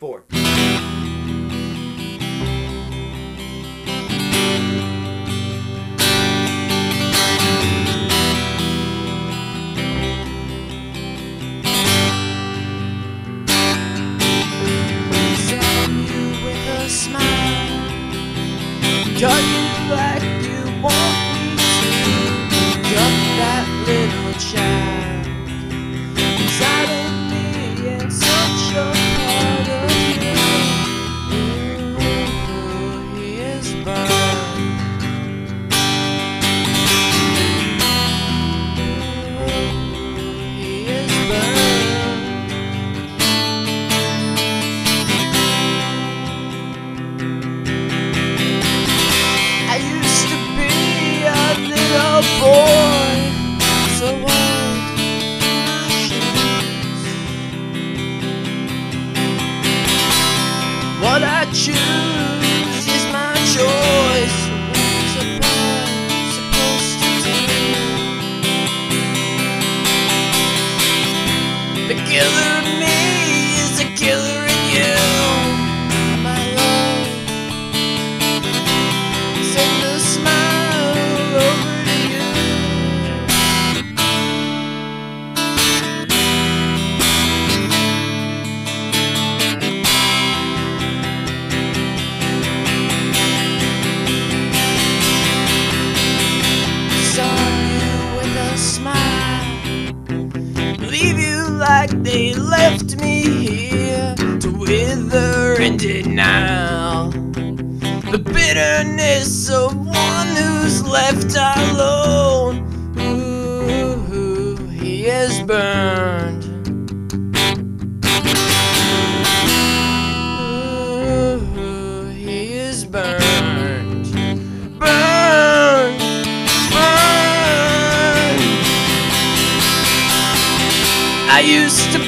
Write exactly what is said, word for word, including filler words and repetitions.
four. Cut you like you want me to. Cut that little child inside of me and such a part of you. Ooh, he is burned. Ooh, he is burned. Boy, so old in my shoes. What I choose is my choice. What's a boy supposed to do? The killer in me is the killer in you, my love. Send a smile over. Leave you like they left me here to wither in denial. The bitterness of one who's left alone. Ooh, he is burned. Ooh, he is burned. Burned. Burned. I used to